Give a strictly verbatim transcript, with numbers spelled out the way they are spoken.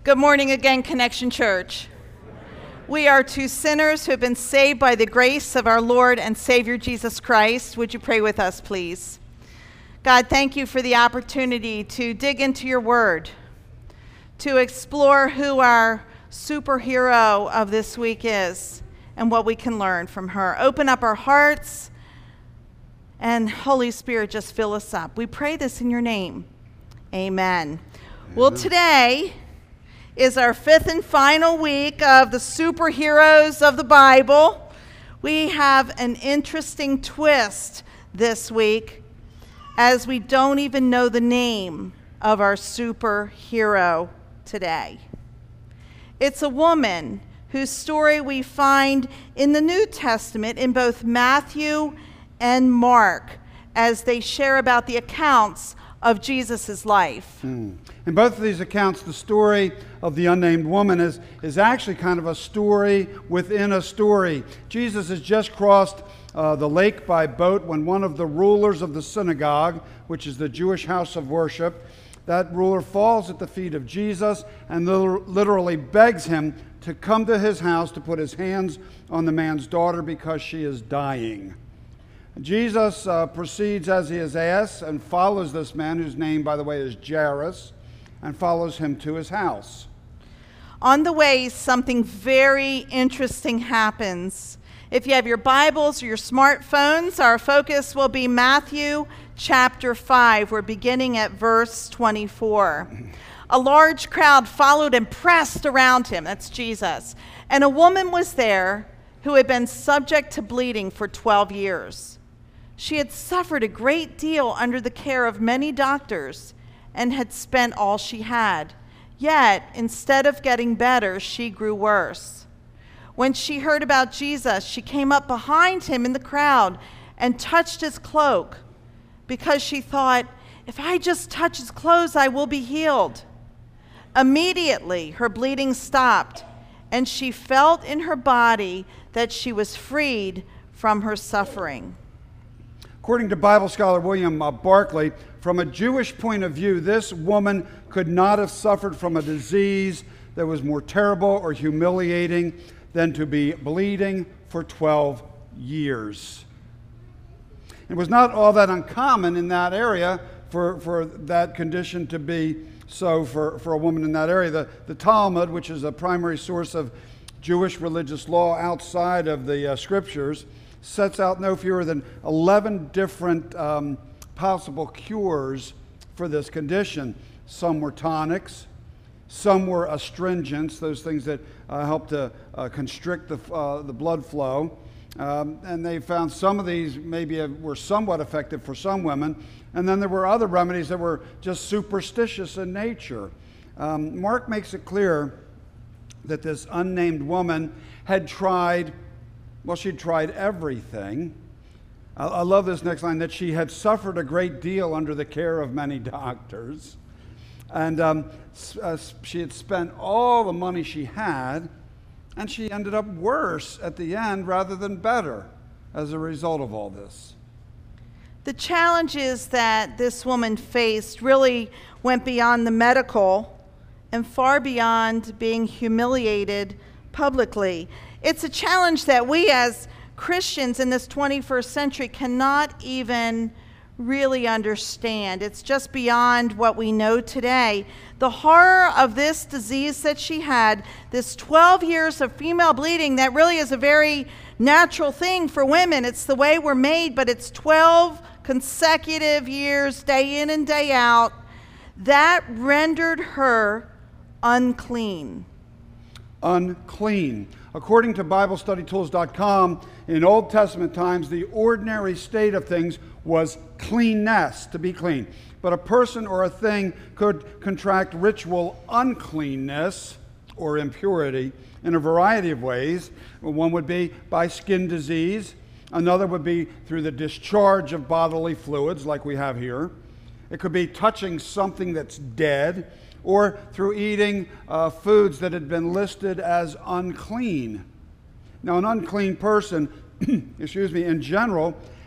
Good morning again, Connection Church. We are two sinners who have been saved by the grace of our Lord and Savior Jesus Christ. Would you pray with us, please? God, thank you for the opportunity to dig into your word, to explore who our superhero of this week is and what we can learn from her. Open up our hearts, and Holy Spirit, just fill us up. We pray this in your name. Amen. Amen. Well, today is our fifth and final week of the superheroes of the Bible. We have an interesting twist this week as we don't even know the name of our superhero today. It's a woman whose story we find in the New Testament in both Matthew and Mark as they share about the accounts of Jesus' life. Hmm. In both of these accounts, the story of the unnamed woman is, is actually kind of a story within a story. Jesus has just crossed uh, the lake by boat when one of the rulers of the synagogue, which is the Jewish house of worship, that ruler falls at the feet of Jesus and literally begs him to come to his house to put his hands on the man's daughter because she is dying. Jesus uh, proceeds as he is asked and follows this man, whose name, by the way, is Jairus, and follows him to his house. On the way, something very interesting happens. If you have your Bibles or your smartphones, our focus will be Matthew chapter five. We're beginning at verse twenty-four. A large crowd followed and pressed around him. That's Jesus. And a woman was there who had been subject to bleeding for twelve years. She had suffered a great deal under the care of many doctors and had spent all she had. Yet, instead of getting better, she grew worse. When she heard about Jesus, she came up behind him in the crowd and touched his cloak because she thought, if I just touch his clothes, I will be healed. Immediately, her bleeding stopped, and she felt in her body that she was freed from her suffering. According to Bible scholar William uh, Barclay, from a Jewish point of view, this woman could not have suffered from a disease that was more terrible or humiliating than to be bleeding for twelve years. It was not all that uncommon in that area for, for that condition to be so for, for a woman in that area. The, the Talmud, which is a primary source of Jewish religious law outside of the uh, scriptures, sets out no fewer than eleven different um, possible cures for this condition. Some were tonics, some were astringents, those things that uh, help to uh, constrict the, uh, the blood flow. Um, and they found some of these maybe were somewhat effective for some women. And then there were other remedies that were just superstitious in nature. Um, Mark makes it clear that this unnamed woman had tried Well, she'd tried everything. I, I love this next line, that she had suffered a great deal under the care of many doctors. And um, uh, she had spent all the money she had, and she ended up worse at the end rather than better as a result of all this. The challenges that this woman faced really went beyond the medical and far beyond being humiliated publicly. It's a challenge that we as Christians in this twenty-first century cannot even really understand. It's just beyond what we know today. The horror of this disease that she had, this twelve years of female bleeding, that really is a very natural thing for women. It's the way we're made, but it's twelve consecutive years, day in and day out, that rendered her unclean. Unclean. According to Bible Study Tools dot com, in Old Testament times, the ordinary state of things was cleanness, to be clean. But a person or a thing could contract ritual uncleanness or impurity in a variety of ways. One would be by skin disease. Another would be through the discharge of bodily fluids, like we have here. It could be touching something that's dead, or through eating uh, foods that had been listed as unclean. Now, an unclean person, excuse me, in general,